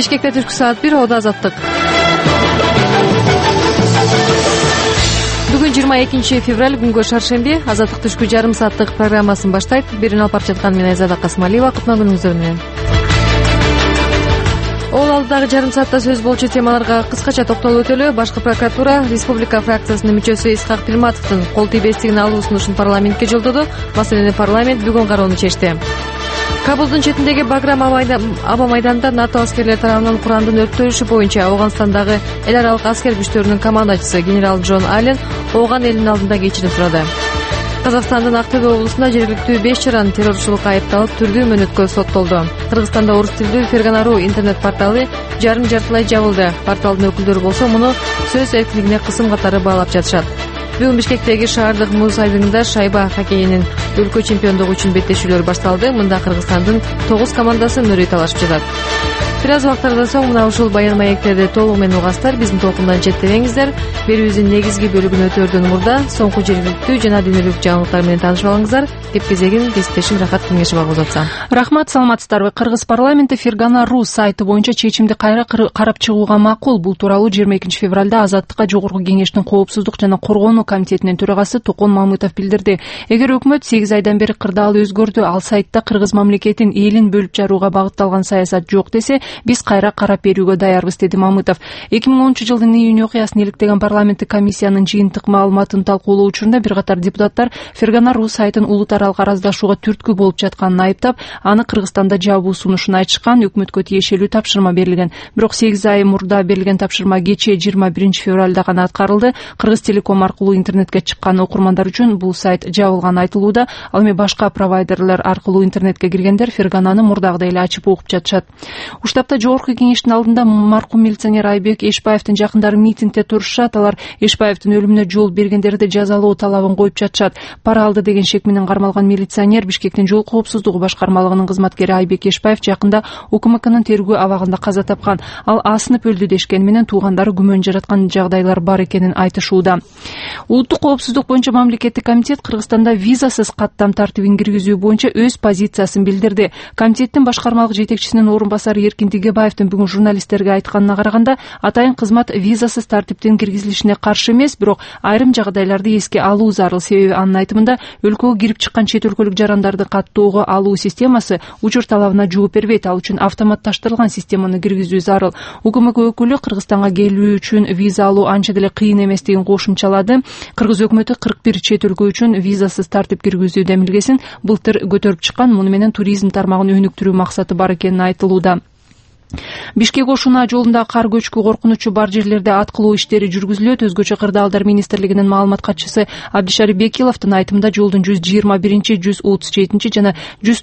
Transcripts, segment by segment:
Бишкекте түшкү саат 1, Оодо Азаттык. Бүгүн 22 февраль, күнгө шаршемби. Азаттык түшкү жарым сааттык программасын баштайт. Бирин алып барып жаткан мен Айзада Касмалиева. Кутман күнүңүздөр менен. Алдагы жарым саатта сөз болчу темаларга кыскача токтолуп өтөлү. Башкы прокуратура республика фракциясынын мүчөсү Исхак Пирматовдун кол тийбестигин алуу сунушун парламентке жолдоду. Маселени парламент бүгүн кароону чечти. Кабулдун четиндеги Баграм аба майданында НАТО аскерлери тарабынан курандын өрттөлүшү боюнча Ооганстандагы эл аралык аскер күчтөрүнүн командачысы генерал Джон Аллен Ооган элинин алдында кечирим сурады. Казакстандын Актөбө облусунда жергиликтүү 5 жаран террорчулукка айыпталып түрдүү мөөнөткө соттолду. Кыргызстанда орус тилдүү Фергана.ру интернет порталы жарым-жартылай жабылды. Порталдын өкүлдөрү болсо муну сөз эркиндигине кысым катары баалап жатышат. Бүгүн Бишкектеги шаардык муз айдынында шайба хоккейинин өлкө чемпиондугу үчүн беттешүүлөр башталды. Мында Кыргызстандын 9 командасы мөрөй талашып жатат. Бир аз убактардан соң мына ушул баян маектерди толугу менен угасыздар. Биздин толкундан четтебеңиздер. Берүүбүздүн негизги бөлүгүн өтөөрдөн мурда соңку жергиликтүү жана дүйнөлүк жаңылыктар менен таанышып алыңыздар. Кеп-кезегин кесиптешим Рахат Кеңешова узатса. Рахмат, саламатсыздарбы? Кыргыз парламенти Фергана.ру сайты боюнча чечимди кайра карап чыгууга макул. Бул тууралуу 22 февралда Азаттыкка Жогорку Кеңештин коопсуздук жана коргонуу комитетинин төрагасы Токон Мамытов билдирди. Эгер өкмөт 8 айдан бери кырдаалы өзгөрдү, ал сайтта кыргыз мамлекетин элин бөлүп жарууга багытталган саясат жок десе, биз кайра карап берүүгө даярбыз, деди Мамытов. 2010-жылдын июнь окуясын иликтеген парламенттик комиссиянын жыйынтык маалыматын талкуулоо учурунда бир катар депутаттар Фергана.ру сайтын улут аралык араздашууга түрткү болуп жатканын айыптап, аны Кыргызстанда жабуу сунушун айтышкан. Өкмөткө тиешелүү тапшырма берилген. Бирок 8 ай мурда берилген тапшырма кечээ 21 февралда гана аткарылды. Кыргыз Телеком аркылуу интернетке чыккан окурмандар үчүн бул сайт жабылганы айтылууда. Ал эми башка провайдерлер аркылуу интернетке киргендер Фергананы мурдагыдай эле ачып окуп жатышат. Уштапта Жогорку Кеңештин алдында маркум милиционер Айбек Эшбаевдин жакындары митингде турушат. Алар Эшбаевдин өлүмүнө жол бергендерди жазалоо талабын коюп жатышат. Пара алды деген шек менен кармалган милиционер Бишкектин жол коопсуздугу башкармалыгынын кызматкери Айбек Эшбаев жакында УКМКнын тергөө абагында каза тапкан. Ал асынып өлдү дешкени менен туугандары күмөн жараткан жагдайлар бар экенин айтышууда. Улуттук коопсуздук боюнча мамлекеттик комитет Кыргызстанда визасыз каттам тартибин киргизүү боюнча өз позициясын билдирди. Комитеттин башкармалык жетекчисинин орун басары Эркин Тегебаевдин бүгүн журналисттерге айтканына караганда, атайын кызмат визасыз тартиптин киргизилишине каршы эмес, бирок айрым жагдайларды эске алуу зарыл. Себеби анын айтымында өлкөгө кирип чыккан чет өлкөлүк жарандарды каттоого алуу системасы учур талабына жооп бербейт. Ал үчүн автоматташтырылган системаны киргизүү зарыл. УКМК өкүлү Кыргызстанга келүү үчүн виза алуу анча деле кыйын эместигин кошумчалады. Кыргыз өкмөтү 41 чет өлкө үчүн визасыз тартип киргизүү демилгесин былтыр көтөрүп чыккан. Муну менен туризм тармагын өнүктүрүү максаты бар экени айтылууда. Бишкек Ошуна жолунда кар көчкү коркунучу бар жерлерде аткылоо иштери жүргүзүлөт. Өзгөчө кырдаалдар министрлигинин маалымат катчысы Абдишарип Бекиловдун айтымында жолдун 121, 137 жана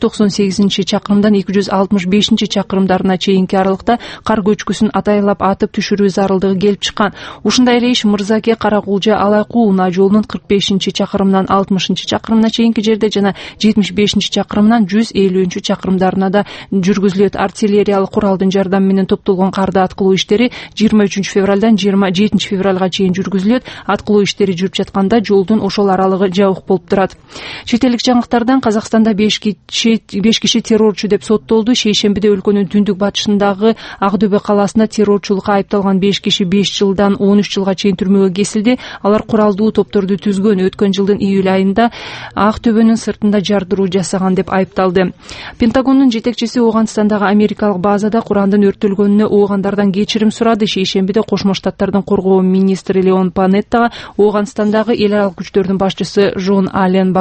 198 чакырымдан 265 чакырымдарына чейинки аралыкта кар көчкүсүн атайлап атып түшүрүү зарылдыгы келип чыккан. Ушундай эле иш Мырзаке, Каракулжа, Алайкуу Унаа жолунун 45 чакырымынан 60 чакырымына чейинки жерде жана 75 чакырымынан 150 чакырымдарына да жүргүзүлөт. Артиллериялык куралдын жардамы менен топтолгон карды аткылоо иштери 23 февралдан 27 февралга чейин жүргүзүлөт. Аткылоо иштери жүрүп жатканда жолдун ошол аралыгы жабык болуп турат. Чет элдик жаңылыктардан Казакстанда 5 киши террорчу деп соттолду. Шейшембиде өлкөнүн түндүк батышындагы Акдөбө калаасында террорчулукка айыпталган 5 киши 5 жылдан 13 жылга чейин түрмөгө кесилди. Алар куралдуу топторду түзгөн, өткөн жылдын июль айында Акдөбөнүн сыртында жардыруу жасаган деп айыпталды. Пентагондун жетекчиси Ооганстандагы америкалык базада курандын өртөлгөнүнө оогандардан кечирим сурады. Шейшембиде Кошмо Штаттардын коргоо министри Леон Панеттага Ооганстандагы эл аралык күчтөрдүн башчысы Жон Аллен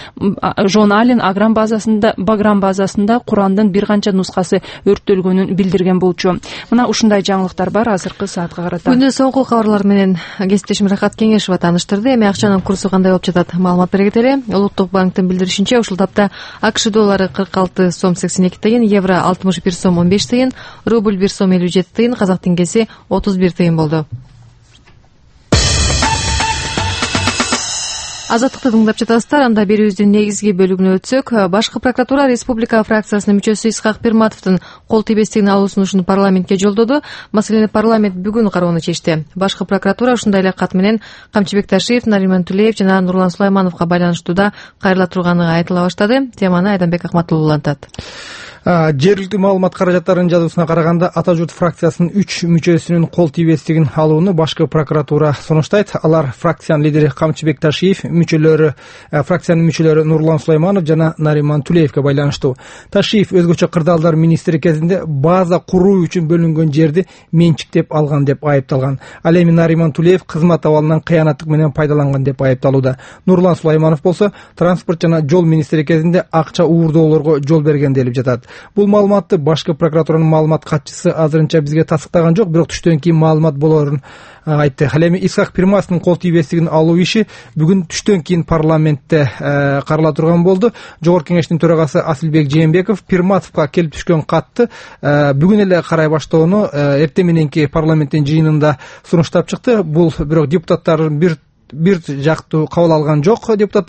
Баграм базасында курандын бир канча нускасы өртөлгөнүн билдирген болчу. Мына ушундай жаңылыктар бар азыркы саатка карата. Күндүн соңку кабарлар менен кесиптешим Рахат Кеңешова тааныштырды. Эми акчанын курсу кандай болуп жатат? Маалымат бере кетели. Улуттук банктын билдиришинче, ушул тапта АКШ доллары 46 сом 82 тыйын, евро 61 сом 15 тыйын, рубль 1 сом 57 тыйын, казак теңгеси 31 тыйын болду. Азаттыкты тыңдап жатасыздар. Анда берүүбүздүн негизги бөлүгүнө өтсөк, башкы прокуратура республика фракциясынын мүчөсү Исхак Пирматовдун кол тийбестигин алуу сунушун парламентке жолдоду. Маселени парламент бүгүн кароону чечти. Башкы прокуратура ушундай эле кат менен Камчыбек Ташиев, Нариман Тулеев жана Нурлан Сулаймановго байланыштуу да кайрыла турганы айтыла баштады. Теманы Айданбек Акматуллу улантат. Жергиликтүү маалымат каражаттарынын жазуусуна караганда Ата журт фракциясынын 3 мүчөсүнүн кол тийбестигин алууну башкы прокуратура сунуштайт. Алар фракциянын лидери Камчыбек Ташиев, фракциянын мүчөлөрү Нурлан Сулайманов жана Нариман Тулеевге байланыштуу. Ташиев өзгөчө кырдаалдар министри кезинде база куруу үчүн бөлүнгөн жерди менчиктеп алган деп айыпталган. Ал эми Нариман Тулеев кызмат абалынан кыянаттык менен пайдаланган деп айыпталууда. Нурлан Сулайманов болсо транспорт жана жол министри кезинде акча уурдоолорго жол берген делип жатат. Бул маалыматты башкы прокуратуранын маалымат катчысы азырынча бизге тастыктаган жок, бирок түштөн кийин маалымат болоорун айтты. Ал эми Исхак Пирматовдун кол тийбестигин алуу иши бүгүн түштөн кийин парламентте карала турган болду. Жогорку кеңештин төрагасы Асылбек Жээнбеков Пирматовго келип түшкөн катты бүгүн эле карай баштоону эртең мененки парламенттин жыйынында сунуштап чыкты. Бул бирок депутаттардын бир жактуу кабыл алган жок.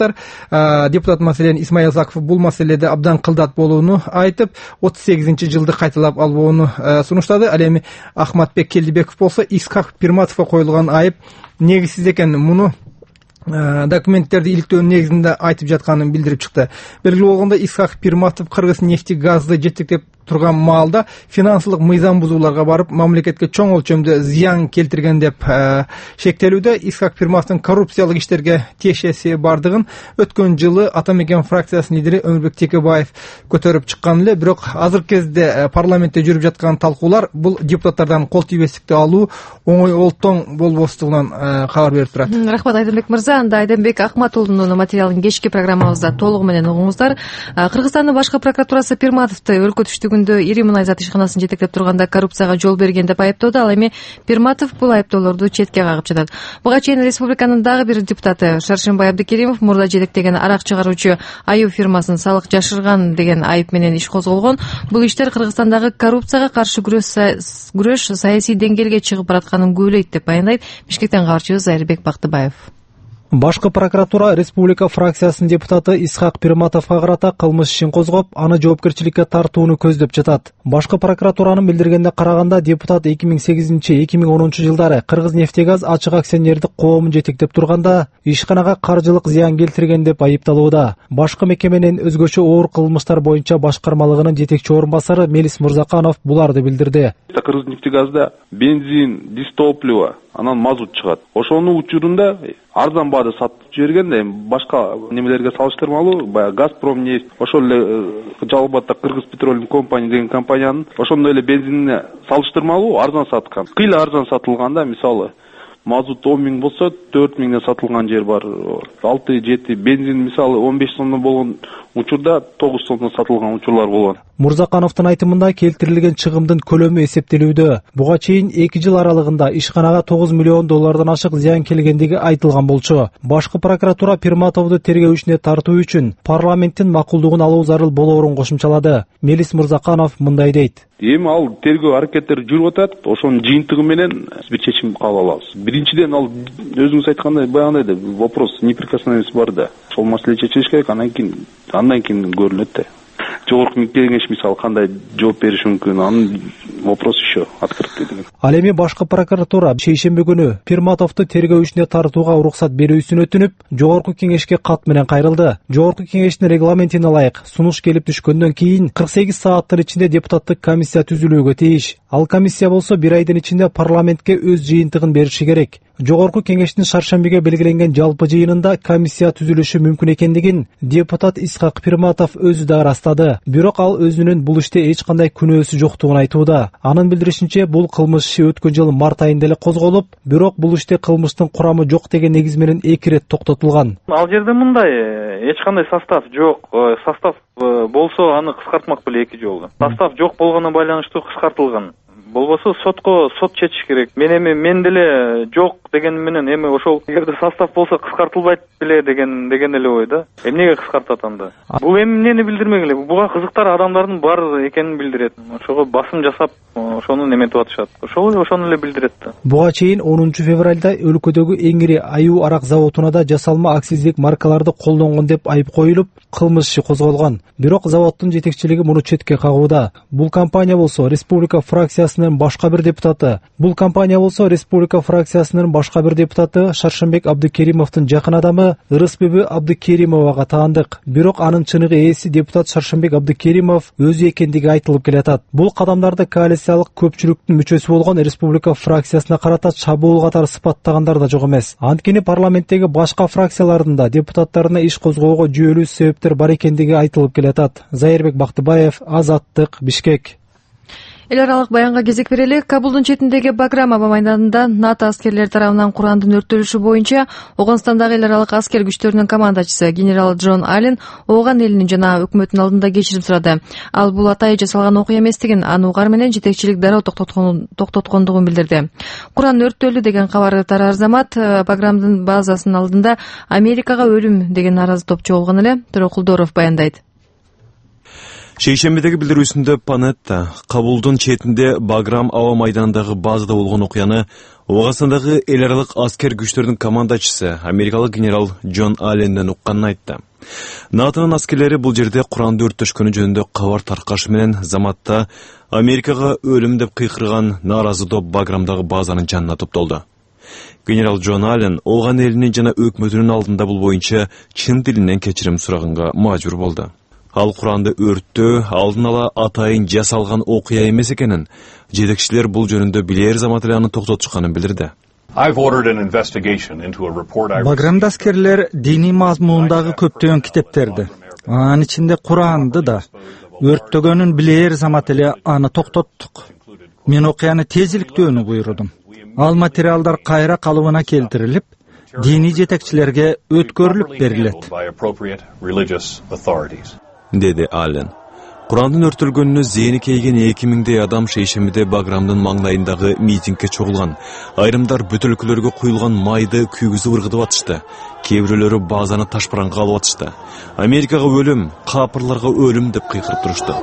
Депутат маселен Исмаил Заков бул маселеде абдан кылдат болууну айтып, 38-жылды кайталап албоону сунуштады. Ал эми Ахматбек Келдибеков болсо Исхак Пирматовго коюлган айып негизсиз экенин, муну документтерди иликтөөнүн негизинде айтып жатканын билдирип чыкты. Белгилүү болгондой, Исхак Пирматов Кыргыз нефти газды жетектеп турган маалда финансылык мыйзам бузууларга барып, мамлекетке чоң өлчөмдө зыян келтирген деп шектелүүдө. Исхак Пирматовдун коррупциялык иштерге тиешеси бардыгын өткөн жылы Ата мекен фракциясынын лидери Өмүрбек Текебаев көтөрүп чыккан эле, бирок азыркы кезде парламентте жүрүп жаткан талкуулар бул депутаттардан кол тийбестикти алуу оңой олтоң болбостугунан кабар берип турат. Рахмат Айденбек мырза. Анда Айденбек Акматуллунун материалын кечки программабызда толугу менен угуңуздар. Кыргызстандын башкы прокуратурасы Пирматовду өлкө түштүгүндө ири мунай зат ишканасын жетектеп турганда коррупцияга жол берген деп айыптоодо. Ал эми Пирматов бул айыптоолорду четке кагып жатат. Буга чейин республиканын дагы бир депутаты Шаршембай Абдыкеримов мурда жетектеген арак чыгаруучу Аю фирмасын салык жашырган деген айып менен иш козголгон. Бул иштер Кыргызстандагы коррупцияга каршы күрөш саясий деңгээлге чыгып баратканын күбөлөйт деп баяндайт Бишкектен кабарчыбыз Айрбек Бактыбаев. Башкы прокуратура республика фракциясынын депутаты Исхак Пирматовго карата кылмыш ишин козгоп, аны жоопкерчиликке тартууну көздөп жатат. Башкы прокуратуранын билдиргенине караганда, депутат 2008-2010 жылдары Кыргыз нефтегаз ачык акционердик коомун жетектеп турганда ишканага каржылык зыян келтирген деп айыпталууда. Башкы мекеменин өзгөчө оор кылмыштар боюнча башкармалыгынын жетекчи орун басары Мелис Мурзаканов буларды билдирди. Кыргыз нефтегазда бензин, дистопливо, анан мазут чыгат. Ошонун учурунда арзан баада сатып жиберген да, башка немелерге салыштырмалуу, баягы Газпром нефть, ошол эле Жалал-Абадда Кыргыз Петролиум компания деген компаниянын ошондой эле бензинине салыштырмалуу арзан саткан. Кыйла арзан сатылганда, мисалы мазут 10 000 болсо 4 000ден сатылган жер бар. 6-7 бензин мисалы 15 сомдон болгон учурда 9 сомдон сатылган учурлар болгон. Мурзакановдун айтымында келтирилген чыгымдын көлөмү эсептелүүдө. Буга чейин 2 жыл аралыгында ишканага $9 миллион ашык зыян келгендиги айтылган болчу. Башкы прокуратура Пирматовду тергөө ишине тартуу үчүн парламенттин макулдугун алуу зарыл болоорун кошумчалады. Мелис Мурзаканов мындай дейт. Эми ал тергөө аракеттери жүрүп атат, ошонун жыйынтыгы менен биз чечим кабыл алабыз. Биринчиден ал өзүңүз айткандай баягындай вопрос неприкосновенности бар да. Ошол маселе чечилиш керек, андан кийин көрүнөт да. Жогорку кеңеш мисалы кандай жооп бериши мүмкүн, анын вопрос еще открытый деген. Ал эми башкы прокуратура шейшембе күнү Пирматовду тергөө ишине тартууга уруксат берүүсүн өтүнүп, жогорку кеңешке кат менен кайрылды. Жогорку кеңештин регламентине ылайык сунуш келип түшкөндөн кийин 48 сааттын ичинде депутаттык комиссия түзүлүүгө тийиш. Ал комиссия болсо 1 айдын ичинде парламентке өз жыйынтыгын бериши керек. Жогорку кеңештин шаршембиге белгиленген жалпы жыйынында комиссия түзүлүшү мүмкүн экендигин депутат Исхак Пирматов өзү да ырастады. Бирок ал өзүнүн бул иште эч кандай күнөөсү жоктугун айтууда. Анын билдиришинче, бул кылмыш иши өткөн жыл март айында эле козголуп, бирок бул иште кылмыштын курамы жок деген негиз менен 2 ирет токтотулган. Ал жерде мындай эч кандай состав жок. Состав болсо аны кыскартмак беле 2 жолу. Состав жок болгонуна байланыштуу кыскартылган. Болбосо сот чечиш керек. Мен деле жок деген менен эми ошол эгерде состав болсо кыскартылбайт беле деген эле ой да. Эмнеге кыскартат анда? Бул эмнени билдирмек эле? Буга кызыктар адамдардын бар экенин билдирет. Ошого басым жасап ошону неметип атышат. Ошону эле билдирет да. Буга чейин 10 февралда өлкөдөгү эң ири аюу арак заводуна да жасалма акциздик маркаларды колдонгон деп айып коюлуп, кылмыш иши козголгон. Бирок заводдун жетекчилиги муну четке кагууда. Бул компания болсо республика фракциясынын башка бир депутаты Шаршембек Абдыкеримовдун жакын адамы Ырысбүбү Абдыкеримовага таандык. Бирок анын чыныгы ээси депутат Шаршембек Абдыкеримов өзү экендиги айтылып келатат. Бул кадамдарды коалициялык көпчүлүктүн мүчөсү болгон республика фракциясына карата чабуул катары сыпаттагандар да жок эмес. Анткени парламенттеги башка фракциялардын да депутаттарына иш козгоого жүйөлүү себептер бар экендиги айтылып келатат. Зайырбек Бактыбаев, Азаттык, Бишкек. Эл аралык баянга кезек берели. Кабулдун четиндеги Баграм аба майданында НАТО аскерлери тарабынан Курандын өрттөлүшү боюнча Оганстандагы эл аралык аскер күчтөрүнүн командачысы генерал Джон Аллен ооган элинин жана өкмөттүн алдында кечирим сурады. Ал бул атайы жасалган окуя эместигин, аны угар менен жетекчилик дароо токтоткондугун билдирди. Куран өрттөлдү деген кабарды тараар замат Баграмдын базасынын алдында Америкага өлүм деген наразы топ чогулган эле. Төрөкулдоров баяндайт. Шейшембедеги билдирүүсүндө Панетта Кабулдун четинде Баграм аба майданындагы базада болгон окуяны Оганстандагы эл аралык аскер күчтөрүнүн командачысы америкалык генерал Джон Алленден укканын айтты. НАТОнун аскерлери бул жерде Куранды өрттөшкөнү жөнүндө кабар таркашы менен заматта Америкага өлүм деп кыйкырган нааразы топ Баграмдагы базанын жанына топтолду. Генерал Джон Аллен ооган элинин жана өкмөтүнүн алдында бул боюнча чын тилинен кечирим сураганга мажбур болду. Ал Куранды өрттөө алдын ала атайын жасалган окуя эмес экенин, жетекчилер бул жөнүндө билер замат эле аны токтотушканын билдирди. Баграмда аскерлер диний мазмундагы көптөгөн китептерди, анын ичинде Куранды да өрттөгөнүн билер замат эле аны токтоттук. Мен окуяны тезиликтөөнү буйрудум. Ал материалдар кайра калыбына келтирилип, диний жетекчилерге өткөрүлүп берилет, деди Аллен. Курандын өртөлгөнүнө зээни кейген 2000 адам шейшембиде Баграмдын маңдайындагы митингге чогулган. Айрымдар бөтөлкөлөргө куюлган майды күйгүзүп ыргытып атышты. Кээ бирөөлөрү базаны ташпаранга алып атышты. Америкага өлүм, капырларга өлүм деп кыйкырып турушту.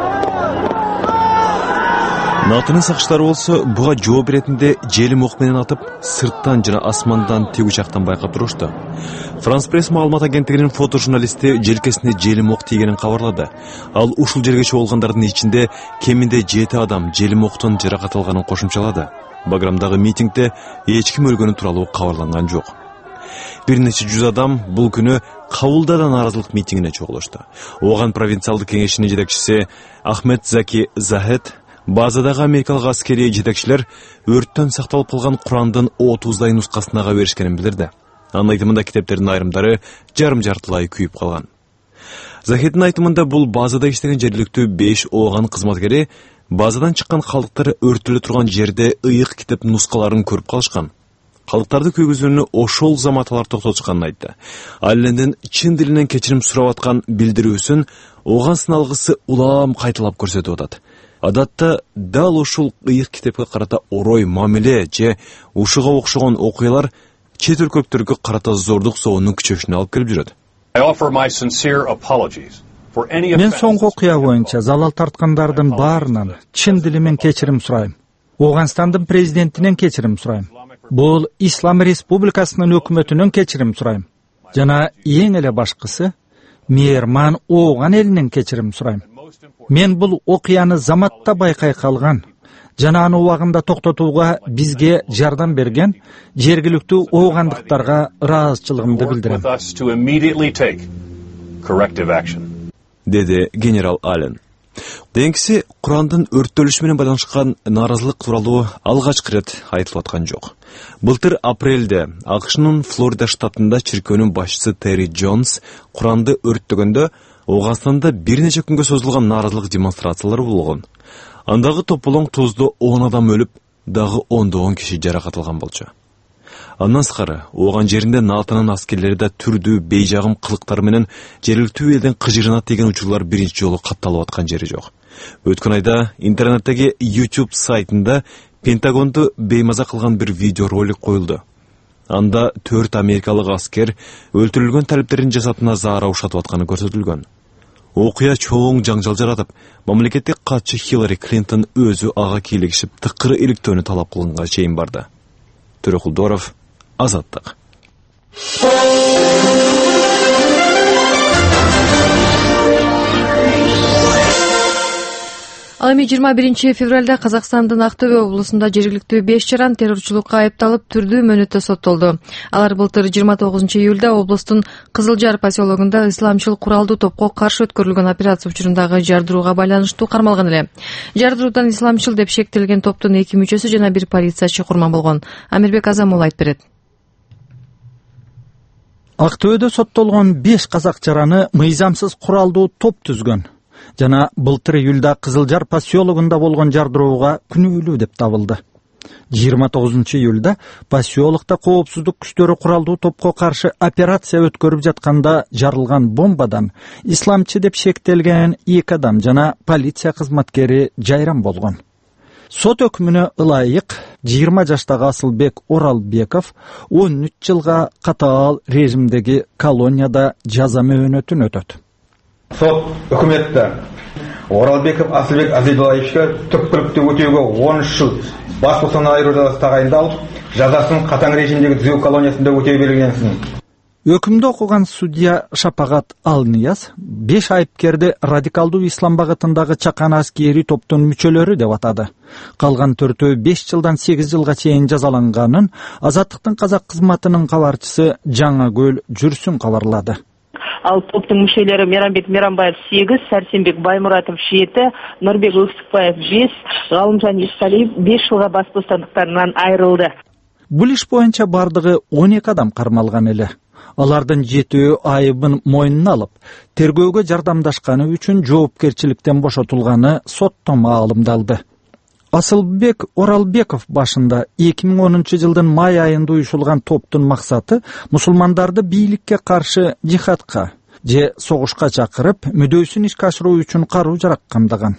НАТОнун сакчылары болсо буга жооп беретинде желим ок менен атып, сырттан жана асмандан тигүү жактан байкап турушту. Франс пресс маалымат агенттигинин фотожурналисти желкесине желим ок тийгенин кабарлады. Ал ушул жерге чогулгандардын ичинде кеминде 7 адам желим октон жаракат алганын кошумчалады. Баграмдагы митингде эч ким өлгөнү тууралуу кабарланган жок. Бир нече жүз адам бул күнү Кабулда да нааразылык митингине чогулушту. Ооган провинциалдык кеңешинин жетекчиси Ахмед Заки Захед базадагы америкалык аскери жетекчилер өрттөн сакталып калган Курандын 30 нускасынага беришкенин билдирди. Анын айтымында китептердин айрымдары жарым-жартылай күйүп калган. Захеддин айтымында бул базада иштеген жергиликтүү 5 ооган кызматкери базадан чыккан калдыктар өртөлө турган жерде ыйык китеп нускаларын көрүп калышкан. Калдыктарды күйгүзүүнү ошол заматалар токтотушканын айтты. Аллендин чын дилинен кечирим сурап аткан билдирүүсүн ооган сыналгысы улам кайталап көрсөтүп атат. Адатта дал ушул ыйык китепке карата орой мамиле же ушуга окшогон окуялар чет өлкөлүктөргө карата зордук соонун күчөшүнө алып келип жүрөт. Мен соңку окуя боюнча залал тарткандардын баарынан чын дилимен кечирим сурайм. Оганстандын президентинен кечирим сурайм. Бул Ислам Республикасынын өкмөтүнөн кечирим сурайм. Жана эң эле башкысы Мээрман ооган элинен кечирим сурайм. Мен бул окуяны заматта байкай калган жана аны убагында токтотууга бизге жардам берген жергиликтүү оогандыктарга ыраазычылыгымды билдирем, деди генерал Аллен. Денгиси Курандын өрттөлүшү менен байланышкан нааразылык тууралуу алгачкы ирет айтылып аткан жок. Былтыр апрелде АКШнын Флорида штатында чиркөөнүн башчысы Терри Джонс Куранды өрттөгөндө Оганстанда бир нече күнгө созулган нааразылык демонстрациялар болгон. Андагы тополоң тузду 10 адам өлүп, дагы 10 киши жаракат алган болчу. Андан сырткары, ооган жеринде НАТОнун аскерлери да түрдүү бейжагым кылыктары менен жергиликтүү элдин кыжырына тийген учурлар биринчи жолу катталып аткан жери жок. Өткөн айда интернеттеги YouTube сайтында Пентагонду беймаза кылган бир видеоролик коюлду. Анда 4 америкалык аскер өлтүрүлгөн талиптердин жасатына заара ушатып атканы көрсөтүлгөн. окуя чоң жаңжал жаратып, мамлекеттик катчы Хиллари Клинтон өзү ага кийлигишип тыкыры иликтөөнү талап кылганга чейин барды. Төрөкулдоров, Азаттык. Ал эми 21 февралда Казакстандын Актөбө облусунда жергиликтүү 5 жаран террорчулукка айыпталып түрдүү мөөнөттө соттолду. Алар былтыр 29 июлда облустун Кызыл Жар поселогунда исламчыл куралдуу топко каршы өткөрүлгөн операция учурундагы жардырууга байланыштуу кармалган эле. Жардыруудан исламчыл деп шектелген топтун 2 мүчөсү жана 1 полициячы курман болгон. Амирбек Азамул айтып берет. Актөбөдө соттолгон 5 казак жараны мыйзамсыз куралдуу топ түзгөн жана былтыр июлда Кызыл Жар поселогунда болгон жардырууга күнөөлүү деп табылды. 29 июлда поселокто коопсуздук күчтөрү куралдуу топко каршы операция өткөрүп жатканда жарылган бомбадан исламчы деп шектелген 2 адам жана полиция кызматкери жайран болгон. Сот өкүмүнө ылайык 20 жаштагы Асылбек Оралбеков 13 жылга катаал режимдеги колонияда жаза мөөнөтүн өтөт. Сот өкіметті Оралбеков Асылбек Азидуллаевичке түпкілікті өтеуге 13 жыл бас бостандығынан айыру жазасы тағайындалып, жазасын қатаң режимдегі түзеу колониясында өтей берілгенсін. Өкүмдү окуган судья Шапагат Алнияз 5 айыпкерди радикалдуу ислам багытындагы чакан аскери топтун мүчөлөрү деп атады. Калган 4-өө 5 жылдан 8 жылга чейин жазаланганын Азаттыктын казак кызматынын кабарчысы Жаңакөл Жүрсүн кабарлады. Ал топтың мүшелері Мейрамбек Мейрамбаев 8, Сәрсенбек Баймұратов 7, Нұрбек Өксікбаев 5, Ғалымжан Исқалиев 5 жылға бас бостандықтарынан айырылды. Бул иш боюнча бардыгы 12 адам кармалган эле. Алардын 7-өө айыбын мойнуна алып, тергөөгө жардамдашканы үчүн жоопкерчиликтен бошотулганы сотто маалымдалды. Асылбек Оралбеков башында 2010 жылдын май айында уюшулган топтун максаты мусулмандарды бийликке каршы жихадка же согушка чакырып, мүдөөсүн ишке ашыруу үчүн каруу-жарак камдаган.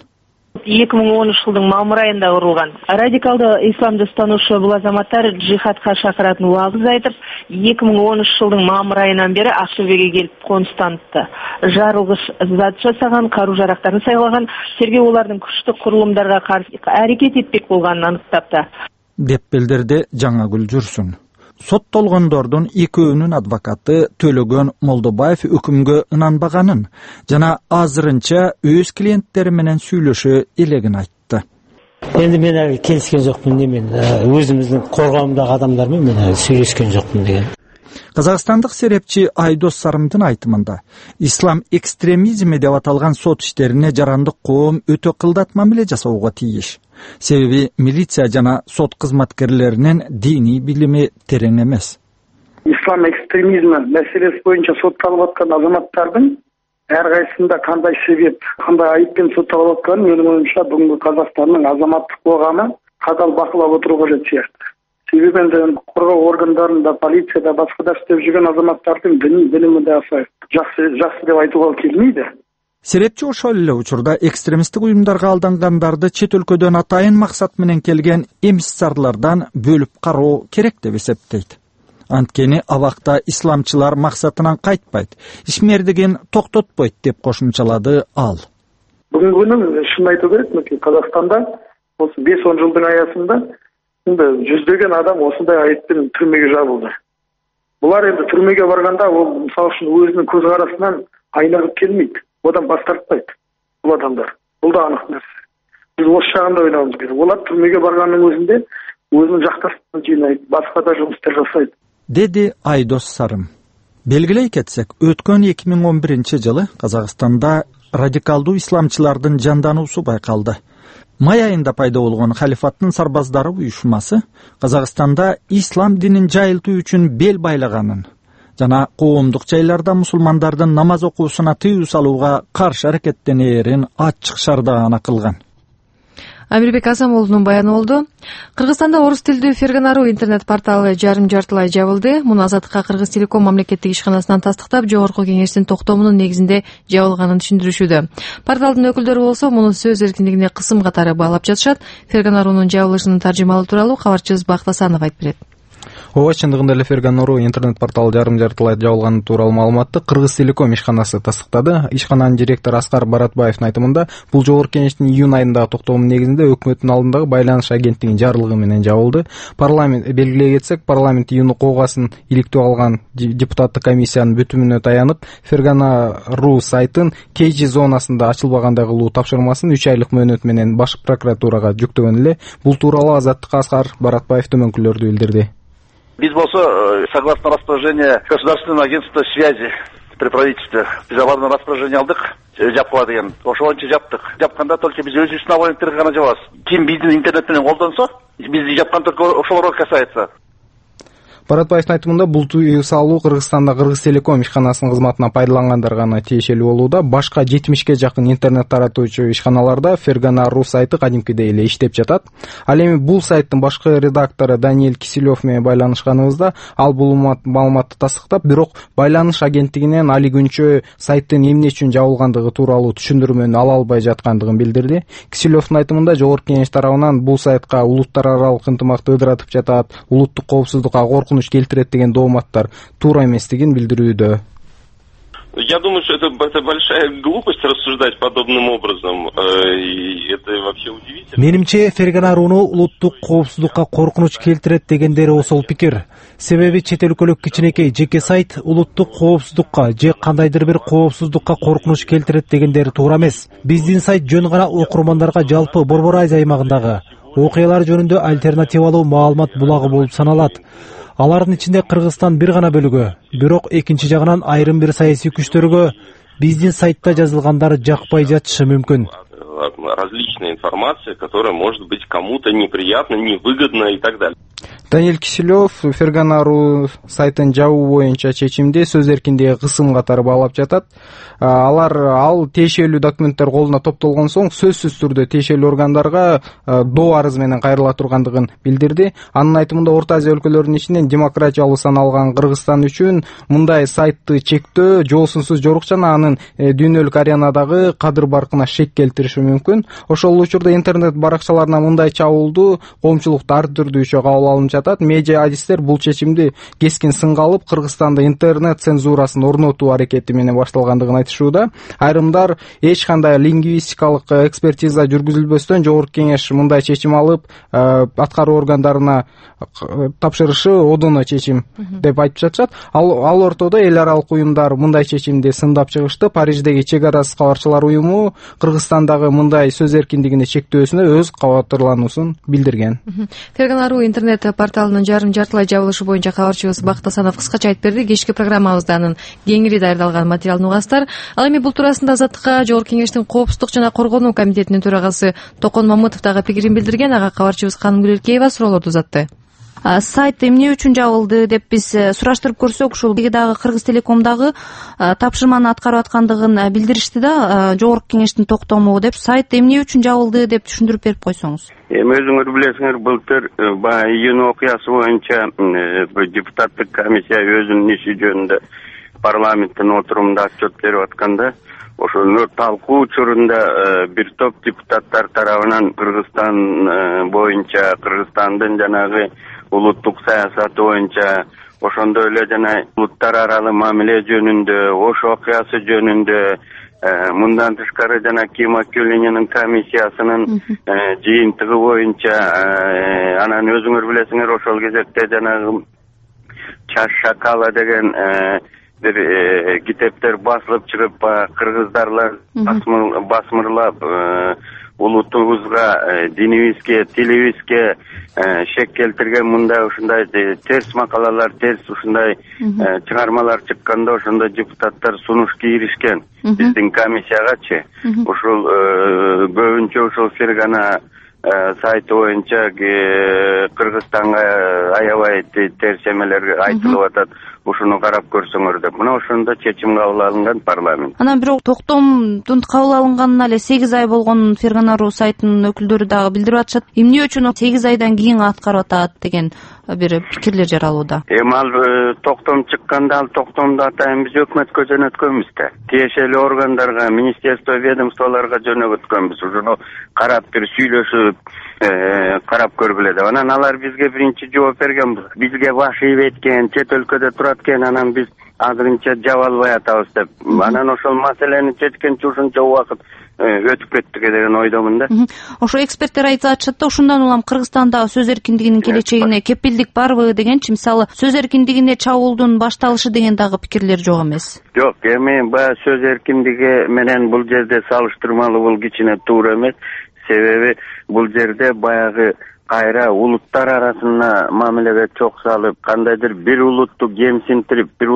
2010 жылдың мамыр айында құрылған. Радикалды исламды ұстанушы бұл азаматтар джихадқа шақыратын уағыз айтып, 2013 жылдың мамыр айынан бері Ақтөбеге келіп қоныстаныпты. Жарылғыш зат жасаған, қару-жарақтарын сайлаған, тергеу олардың күшті құрылымдарға қарсы әрекет етпек болғанын анықтапты. Деп билдирди Жаңакөл Жүрсүн. Соттолгондордун экөөнүн адвокаты Төлөгөн Молдобаев өкүмгө ынанбаганын жана азырынча өз клиенттери менен сүйлөшө элегин айтты. Енді мен әлі келіскен жоқпын, мен өзіміздің қорғауымдағы адамдармен мен сөйлескен жоқпын деген. Казакстандык серепчи Айдос Сарымдын айтымында, ислам экстремизми деп аталган сот иштерине жарандык коом өтө кылдат мамиле жасоого тийиш. Себеби милиция жана сот кызматкерлеринин диний билими терең эмес. Ислам экстремизми маселеси боюнча сотталып аткан азаматтардын ар кайсысында кандай себеп, кандай айыппен сотталып атканын менин оюмча бүгүнкү Казакстандын азаматтык коому катаал бакылап отуруу кажет сыяктуу. Себеби енді қорғау органдарында, полицияда, басқа да істеп жүрген азаматтардың діни білімі де жақсы деп айтуға келмейді. Серепчи ошол эле учурда экстремисттик уюмдарга алдангандарды чет өлкөдөн атайын максат менен келген эмиссарлардан бөлүп кароо керек деп эсептейт. Анткени абакта исламчылар максатынан кайтпайт, ишмердигин токтотпойт деп кошумчалады ал. Бүгүнкү күнү шын айтуу керек, Казакстанда осы 5-10 жылдың аясында жүздеген адам осындай айыппен түрмеге жабылды. Бұлар енді түрмеге барғанда, ол мысалы үшін өзінің көзқарасынан айнығып келмейді. Одан бас тартпайды бұл адамдар. Бұл да анық нәрсе. Біз осы жағында ойлауымыз керек. Олар түрмеге барғанның өзінде өзінің жақтастарын жинайды, басқа да жұмыстар жасайды. Деди Айдос Сарым. Белгилей кетсек, өткөн 2011 жылы Казакстанда радикалдуу исламчылардын жандануусу байкалды. Май айында пайда болгон халифаттын сарбаздары уюшмасы Казакстанда ислам динин жайылтуу үчүн бел байлаганын жана коомдук жайларда мусулмандардын намаз окуусуна тыюу салууга каршы аракеттенээрин ачык шардагана кылган. Амирбек Азамулдун баяны болду. Кыргызстанда орус тилдүү Фергана.ру интернет порталы жарым-жартылай жабылды. Муну Азаттыкка Кыргыз Телеком мамлекеттик ишканасынан тастыктап, Жогорку Кеңештин токтомунун негизинде жабылганын түшүндүрүшүүдө. Порталдын өкүлдөрү болсо муну сөз эркиндигине кысым катары баалап жатышат. Фергана.рунун жабылышынын таржымалуу тууралуу кабарчыбыз Бактасанов айтып берет. ооба, чындыгында эле Фергана.ру интернет порталы жарым жартылай жабылганы тууралуу маалыматты Кыргыз Телеком ишканасы тастыктады. Ишкананын директору Аскар Баратбаевдин айтымында, бул жогорку кеңештин июнь айындагы токтомунун негизинде өкмөттүн алдындагы байланыш агенттигинин жарлыгы менен жабылды. Парламент белгилей кетсек, парламент июнь коогасын иликтөө алган депутаттык комиссиянын бүтүмүнө таянып, Фергана.ру сайтын KG зонасында ачылбагандай кылуу тапшырмасын 3 айлык мөөнөт менен баш прокуратурага жүктөгөн эле. Бул тууралуу Азаттыкка Аскар Баратбаев төмөнкүлөрдү билдирди. Биз болсо, согласно распоряжению Государственного агентства связи при правительстве, безопасное распоряжение алдык, жапкыла деген. Ошо боюнча жаптык. Жапканда только биз өзүбүздүн абоненттерге гана жабабыз. Ким биздин интернет менен колдонсо, бизди жапкан только ошолорго касается. Баратбаевдин айтымында, бул тыюу салуу Кыргызстанда Кыргыз Телеком ишканасынын кызматынан пайдалангандар гана тиешелүү болууда. Башка 70ке жакын интернет таратуучу ишканаларда Фергана.ру сайты кадимкидей эле иштеп жатат. Ал эми бул сайттын башкы редактору Даниэль Киселев менен байланышканыбызда, ал бул маалыматты тастыктап, бирок байланыш агенттигинен али күнчө сайттын эмне үчүн жабылгандыгы тууралуу түшүндүрмөнү ала албай жаткандыгын билдирди. Киселевдин айтымында, жогорку кеңеш тарабынан бул сайтка улуттар аралык ынтымакты ыдыратып жатат, улуттук коопсуздукка коркунуч келтирет деген дооматтар туура эместигин билдирүүдө. Я думаю, что это большая глупость рассуждать подобным образом. И это вообще удивительно. Менимче, Фергана.руну улуттук коопсуздукка коркунуч келтирет дегендери осол пикир. Себеби чет өлкөлүк кичинекей жеке сайт улуттук коопсуздукка же кандайдыр бир коопсуздукка коркунуч келтирет дегендери туура эмес. Биздин сайт жөн гана окурмандарга жалпы Борбор Азия аймагындагы окуялар жөнүндө альтернативалуу маалымат булагы болуп саналат. Алардын ичинде Кыргызстан бир гана бөлүгү. Бирок экинчи жагынан айрым бир саясий күчтөргө биздин сайтта жазылгандар жакпай жатышы мүмкүн. Различная информация, которая может быть кому-то неприятна, невыгодна и так далее. Даниэль Киселев Фергана.ру сайтын жабуу боюнча чечимди сөз эркиндиги кысым катары баалап жатат. Ал тиешелүү документтер колуна топтолгон соң сөзсүз түрдө тиешелүү органдарга доо арыз менен кайрыла тургандыгын билдирди. Анын айтымында, Орто Азия өлкөлөрүнүн ичинен демократиялуу саналган Кыргызстан үчүн мындай сайтты чектөө жоосунсуз жорук жана анын дүйнөлүк аренадагы кадыр баркына шек келтириши мүмкүн. Ошол учурда интернет баракчаларына мындай чабуулду коомчулукта ар түрдүүчө кабыл алынып жатат. Медиа адистер бул чечимди кескин сынга алып, Кыргызстанда интернет цензурасын орнотуу аракети менен башталгандыгын айтышууда. Айрымдар эч кандай лингвистикалык экспертиза жүргүзүлбөстөн жогорку кеңеш мындай чечим алып, аткаруу органдарына тапшырышы одоно чечим деп айтып жатышат. Ал ортодо эл аралык уюмдар мындай чечимди сындап чыгышты. Париждеги чек арасыз кабарчылар уюму Кыргызстандагы мындай сөз эркиндигине чектөөсүнө өз кабаттырлануусун билдирген. Фергана.ру интернет порталынын жарым жартылай жабылышы боюнча кабарчыбыз Бакыт Асанов кыскача айтып берди. Кечки программабызда анын кеңири даярдалган материалын угасыздар. Ал эми бул туурасында Азаттыкка Жогорку кеңештин коопсуздук жана коргонуу комитетинин төрагасы Токон Мамытов дагы пикирин билдирген. Ага кабарчыбыз Канымгүл Эркеева суроолорду узатты. Сайт эмне үчүн жабылды деп биз сураштырып көрсөк, ушул дагы Кыргыз Телекомдагы тапшырманы аткарып аткандыгын билдиришти да, Жогорку кеңештин токтому деп. Сайт эмне үчүн жабылды деп түшүндүрүп берип койсоңуз. Өзүңөр билесиңер, былтыр июнь окуясы боюнча депутаттык комиссия өзүнүн иши жөнүндө парламенттин отурумунда отчет берип атканда, ошону талкуу учурунда бир топ депутаттар тарабынан Кыргызстан боюнча, Кыргызстандын жанагы улуттук саясаты боюнча, ошондой эле жана улуттар аралык мамиле жөнүндө, Ош окуясы жөнүндө, мындан тышкары жана Ким Акюлинин комиссиясынын жыйынтыгы боюнча, анан өзүңөр билесиңер, ошол кезекте жанагы Чаш Шакала деген бир китептер басылып чыгып, кыргыздарлар басмырлап улутубузга, динибизге, тилибизге шек келтирген мындай ушундай терс макалалар, терс ушундай чыгармалар чыкканда, ошондо депутаттар сунуш киришкен биздин комиссиягачы. Ушул көбүнчө ушул Фергана сайты боюнча Кыргызстанга аябай терс эмелер айтылып атат. ушуну карап көрсөңөр деп мына ошондо чечим кабыл алынган парламент. Анан бирок токтомдун кабыл алынганына эле 8 ай болгонун Фергана.ру сайтынын өкүлдөрү дагы билдирип атышат. Эмне үчүн 8 айдан кийин аткарып атат деген бир пикирлер жаралууда. Эми ал токтом чыкканда ал токтомду атайын биз өкмөткө жөнөткөнбүз да. Тиешелүү органдарга, министерство, ведомстволорго жөнөткөнбүз. Ушуну карап бир сүйлөшүп, карап көргүлө деп. Анан алар бизге биринчи жооп берген. Бизге баш ийип эткен, чет өлкөдө турат экен, анан биз азырынча жаба албай атабыз деп. Анан ошол маселени чечкенче ушунча убакыт өтүп кеттик деген ойдомун да. Ошо эксперттер айтып атышат да, ушундан улам Кыргызстандагы сөз эркиндигинин келечегине кепилдик барбы дегенчи, мисалы сөз эркиндигине чабуулдун башталышы деген дагы пикирлер жок эмес. Жок, эми баягы сөз эркиндиги менен бул жерде салыштырмалуу бул кичине туура эмес. Себеби бул жерде баягы кайра улуттар арасына мамилеге чок салып, кандайдыр бир улутту кемсинтирип, бир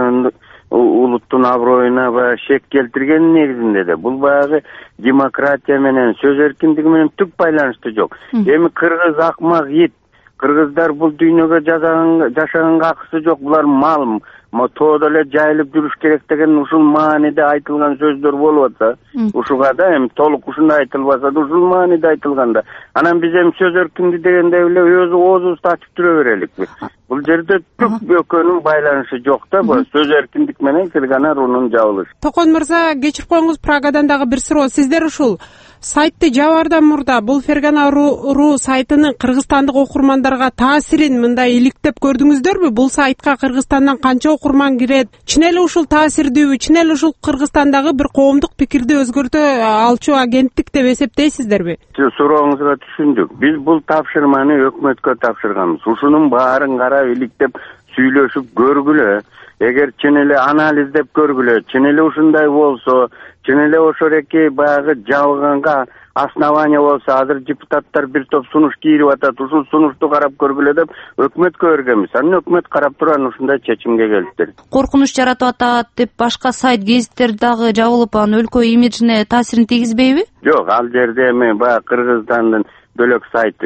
улуттун аброюна баягы шек келтирген негизинде да бул баягы демократия менен, сөз эркиндиги менен түк байланышы жок. Эми кыргыз акмак ит, кыргыздар бул дүйнөгө жашаганга акысы жок, булар мал, тоодо эле жайылып жүрүш керек деген ушул мааниде айтылган сөздөр болуп атса, ушуга да эми толук ушундай айтылбаса да ушул мааниде айтылганда, анан биз эми сөз эркиндиги дегенде эле өзү оозубузду ачып жүрө береликпи. Бул жерде түк экөөнүн байланышы жок да, бул сөз эркиндик менен Фергана.рунун жабылышы. Токон мырза, кечирип коюңуз, Прагадан дагы бир суроо. Сиздер ушул сайтты жабаардан мурда бул Фергана.ру сайтынын кыргызстандык окурмандарга таасирин мындай иликтеп көрдүңүздөрбү? Бул сайтка Кыргызстандан канча окурман кирет? Чын эле ушул таасирдүүбү? Чын эле ушул Кыргызстандагы бир коомдук пикирди өзгөртө алчу агенттик деп эсептейсиздерби? Сурооңузга түшүндүк. Биз бул тапшырманы өкмөткө тапшырганбыз. Ушунун баарын карап иликтеп сүйлөшүп көргүлө. Эгер чын эле анализдеп көргүлө, чын эле ушундай болсо, чын эле ошореки баягы жабылганга основание болсо, азыр депутаттар бир топ сунуш кийирип атат, ушул сунушту карап көргүлө деп өкмөткө бергенбиз. Анан өкмөт карап туруп анан ушундай чечимге келиптир. Коркунуч жаратып атат деп башка сайт, гезиттер дагы жабылып, анын өлкө имиджине таасирин тийгизбейби? Жок, ал жерде эми баягы Кыргызстандын бөлөк сайт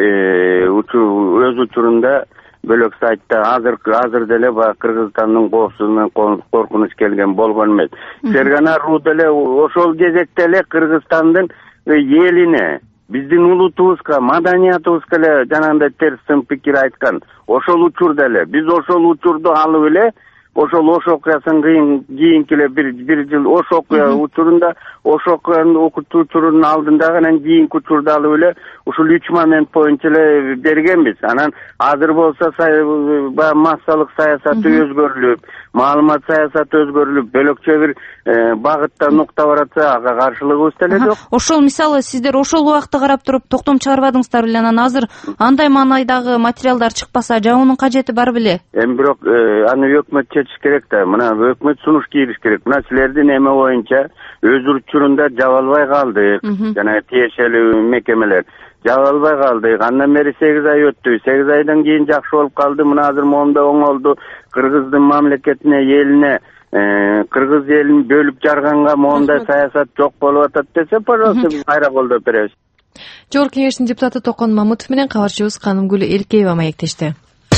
өз учурунда бөлөк сайтта азыр деле баягы Кыргызстандын коопсуздугуна коркунуч келген болгон эмес. Фергана.ру деле ошол кезекте эле Кыргызстандын элине, биздин улутубузга, маданиятыбызга эле жанагындай терс пикир айткан. Ошол учурда эле биз ошол учурду алып эле ошол Ош окуясын кийинки эле бир жыл Ош окуя учурунда, Ош окуянын учурунун алдындагы анан кийинки учурду алып эле ушул 3 момент боюнча эле бергенбиз. Анан азыр болсо массалык саясаты өзгөрүлүп, маалымат саясаты өзгөрүлүп, бөлөкчө бир багытта нукта баратса, ага каршылыгыбыз деле жок. Ошол мисалы сиздер ошол убакытты карап туруп токтом чыгарбадыңыздар беле, анан азыр андай маанайдагы материалдар чыкпаса жабуунун кажети бар беле? Эми бирок аны өкмөт чечиш керек да. Мына өкмөт сунуш кийириш керек. Мына силердин эме боюнча өз учурунда жаба албай калдык. Жана тиешелүү мекемелер жаба албай калдык. Андан бери 8 ай өттү. 8 айдан кийин жакшы болуп калды. Мына азыр моунда оңолду. Кыргыздын мамлекетине, элине, кыргыз элин бөлүп жарганга моундай саясат жок болуп атат десе, пожалуйста, биз кайра колдоп беребиз. Жогорку кеңештин депутаты Токон Мамутов менен кабарчыбыз Канымгүл Эркеева маектешти.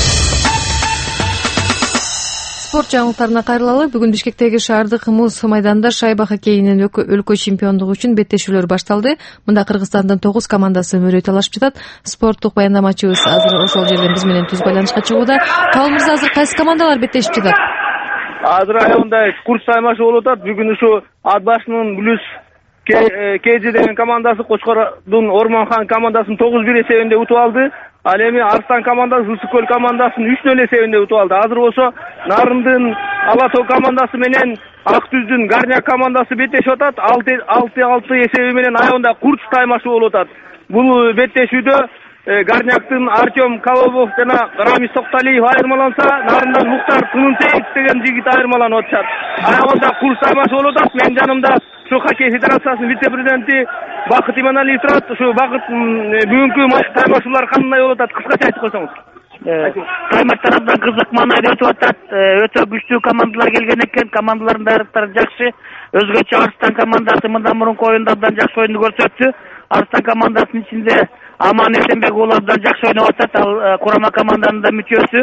Спорт жаңылыктарына кайрылалы. Бүгүн Бишкектеги шаардык муз майданында шайба хоккейинин өлкө чемпиондугу үчүн беттешүүлөр башталды. Мында Кыргызстандын 9 командасы мөрөй талашып жатат. Спорттук баяндамачыбыз азыр ошол жерден биз менен түз байланышка чыгууда. Кабыл мырза, азыр кайсы командалар беттешип жатат? Азыр аябындай курс саймашы болуп атат. Бүгүн ушу Атбашынын Блюз Кежи деген командасы Кочкордун Орманхан командасын 9-1 эсебинде утуп алды. Ал эми Арстан командасы Ысык көл командасын 3-0 эсебинде утуп алды. Азыр болсо Нарындын Ала Тоо командасы менен Ак Түздүн Гарняк командасы беттешип атат. 6-6 эсеби менен аябында курч таймашы болуп атат. Бул беттешүүдө Гарняктын Артем Колобов жана Рамис Токталиев айырмаланса, Нарындан Муктар Тынынсеев деген жигит айырмаланып атышат. Аябында курч таймашы болуп атат. Менин жанымда ушу хоккей федерациясынын вице-президенти Бакыт Иманалиев турат. Ушу Бакыт, бүгүнкү таймашуулар кандай болуп атат? Кыскача айтып койсоңуз. Таймаштар абдан кызык маанайда өтүп атат. Өтө күчтүү командалар келген экен. Командалардын даярлыктары жакшы. Өзгөчө Арстан командасы мындан мурунку оюнда абдан жакшы оюнду көрсөттү. Арстан командасынын ичинде Аман Эсенбек уулу абдан жакшы ойноп атат. Ал курама команданын да мүчөсү.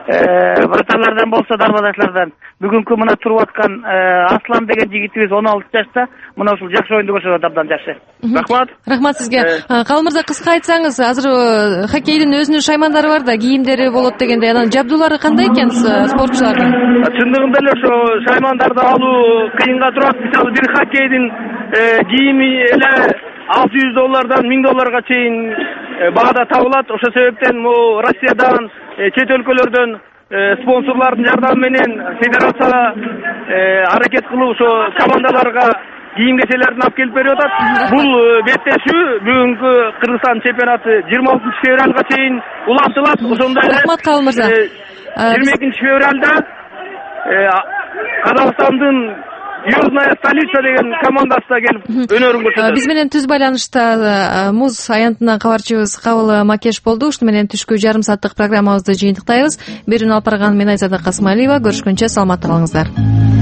вратарлардан болсо дарбазачлардан бүгүнкү мына туруп аткан Аслан деген жигитибиз 16 жашта мына ушул жакшы оюнду көрсөтүп абдан жакшы. Рахмат сизге. Калым мырза, кыска айтсаңыз, азыр хоккейдин өзүнүн шаймандары бар да, кийимдери болот дегендей, анан жабдуулары кандай экен спортчулардын? Чындыгында эле ошо шаймандарды алуу кыйынга турат. Мисалы бир хоккейдин кийими эле $600 $1000 чейин баада табылат. Ошол себептен могу Россиядан, чет өлкөлөрдөн спонсорлордун жардамы менен федерация аракет кылып ошо командаларга кийим кечелерин алып келип берип атат. Бул беттешүү бүгүнкү Кыргызстан чемпионаты 26 февралга чейин улантылат. Ошондой эле рахмат Калым мырза. 22 февралда Казакстандын Южная столица деген командасы да келип өнөрүн көрсөтөт. Биз менен түз байланышта муз аянтынан кабарчыбыз Кабыл Макеш болду. Ушуну менен түшкү жарым сааттык программабызды жыйынтыктайбыз. Берүүнү алып барган мен Айзада Касымалиева. Көрүшкөнчө саламатта калыңыздар.